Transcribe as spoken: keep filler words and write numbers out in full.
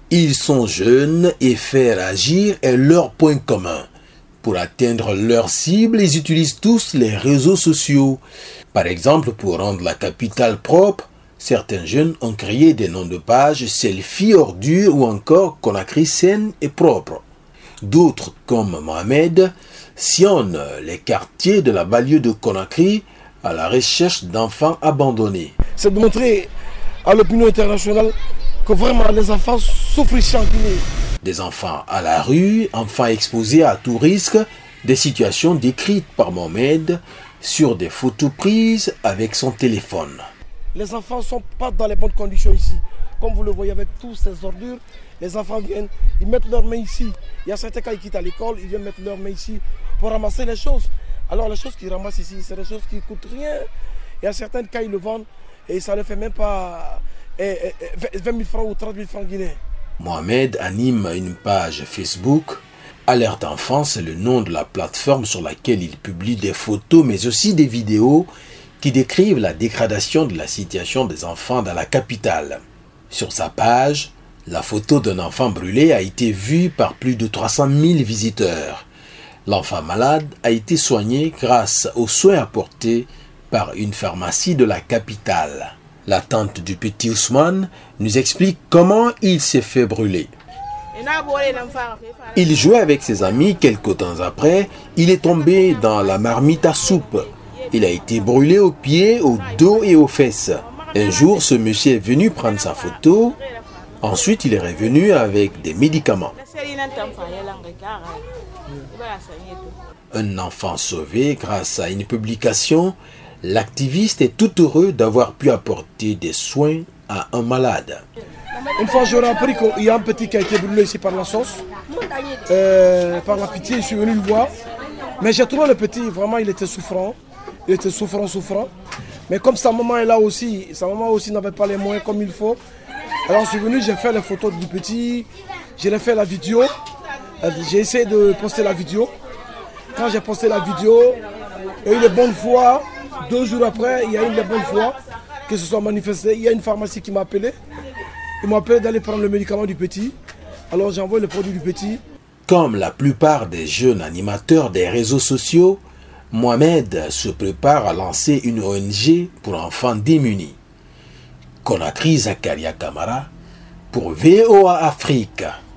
Ils sont jeunes et faire agir est leur point commun. Pour atteindre leur cible, ils utilisent tous les réseaux sociaux. Par exemple, pour rendre la capitale propre, certains jeunes ont créé des noms de pages selfie ordures ou encore Conakry saine et propre. D'autres, comme Mohamed, sillonnent les quartiers de la banlieue de Conakry à la recherche d'enfants abandonnés. C'est de montrer à l'opinion internationale que vraiment les enfants souffrent ici en Guinée. Des enfants à la rue, enfants exposés à tout risque, des situations décrites par Mohamed sur des photos prises avec son téléphone. Les enfants ne sont pas dans les bonnes conditions ici. Comme vous le voyez avec tous ces ordures, les enfants viennent, ils mettent leurs mains ici. Il y a certains cas qui quittent à l'école, ils viennent mettre leurs mains ici pour ramasser les choses. Alors les choses qu'ils ramassent ici, c'est des choses qui ne coûtent rien. Il y a certains cas, ils le vendent et ça ne fait même pas vingt mille francs ou trente mille francs guinéens. Mohamed anime une page Facebook. Alerte Enfant, c'est le nom de la plateforme sur laquelle il publie des photos mais aussi des vidéos qui décrivent la dégradation de la situation des enfants dans la capitale. Sur sa page, la photo d'un enfant brûlé a été vue par plus de trois cent mille visiteurs. L'enfant malade a été soigné grâce aux soins apportés par une pharmacie de la capitale. La tante du petit Ousmane nous explique comment il s'est fait brûler. Il jouait avec ses amis, quelque temps après, il est tombé dans la marmite à soupe. Il a été brûlé aux pieds, au dos et aux fesses. Un jour, ce monsieur est venu prendre sa photo. Ensuite, il est revenu avec des médicaments. Un enfant sauvé grâce à une publication. L'activiste est tout heureux d'avoir pu apporter des soins à un malade. Une fois, j'aurais appris qu'il y a un petit qui a été brûlé ici par la sauce. Euh, par la pitié, je suis venu le voir. Mais j'ai trouvé le petit, vraiment, il était souffrant. Il était souffrant, souffrant. Mais comme sa maman est là aussi, sa maman aussi n'avait pas les moyens comme il faut. Alors je suis venu, j'ai fait les photos du petit, j'ai fait la vidéo. J'ai essayé de poster la vidéo. Quand j'ai posté la vidéo, il y a eu de bonne foi. Deux jours après, il y a eu de bonne foi que se soit manifesté. Il y a une pharmacie qui m'a appelé. Ils m'ont appelé d'aller prendre le médicament du petit. Alors j'ai envoyé le produit du petit. Comme la plupart des jeunes animateurs des réseaux sociaux, Mohamed se prépare à lancer une O N G pour enfants démunis. Conakry, Zakaria Kamara pour V O A Afrique.